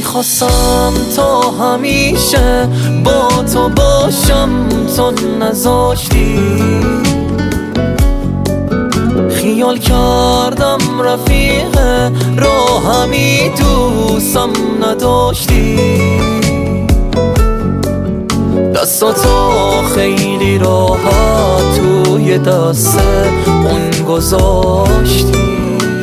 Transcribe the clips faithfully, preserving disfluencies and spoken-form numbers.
میخواستم تا همیشه با تو باشم، تو نذاشتی. خیال کردم رفیق راهمی، دوستم نداشتی. دستاتو خیلی راحت توی دست اون گذاشتی.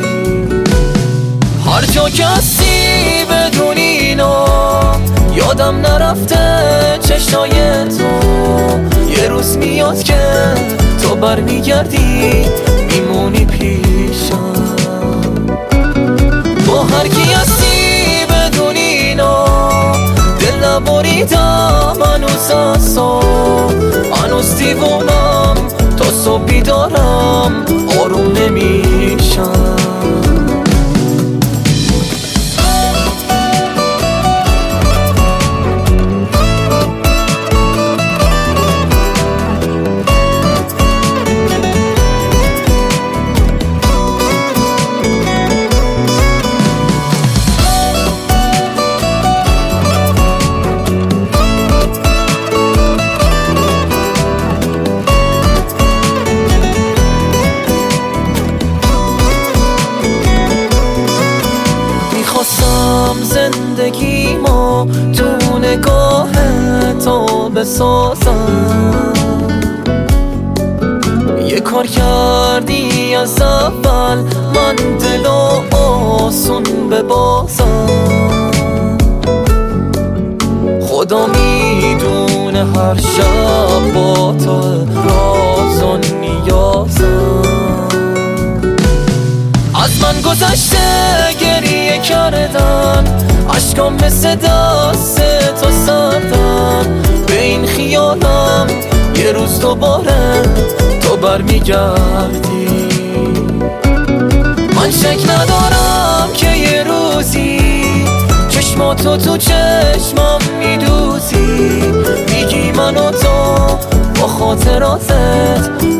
هر جا که هستی بدون اینا یادم نرفته چشمای تو. یه روز میاد که تو برمیگردی میمونی پیشم. با هر کی هستی بدون اینا دل نبریدم هنوز از تو. هنوز دیوونم تا صبح بیدارم آروم نمیشم. خواستم زندگیمو تو نگاه تو بسازم. یه کار کردی از اول من دلو آسون ببازم. خدا میدونه هر شب با تو راز و نیازم. از من گذشته گریه کردن، عشقام مثل دست تو سردن. به این خیالم یه روز دوباره تو برمیگردی. من شک ندارم که یه روزی چشماتو تو چشمم میدوزی. میگی من و تو با خاطراتت